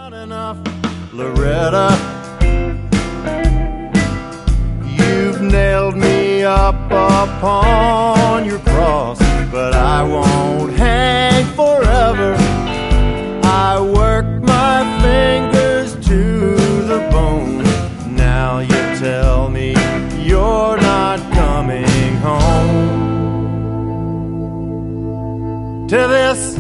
enough, Loretta. You've nailed me up upon your cross, but I won't hang forever. I work my fingers to the bone. Now you tell me you're not coming home to this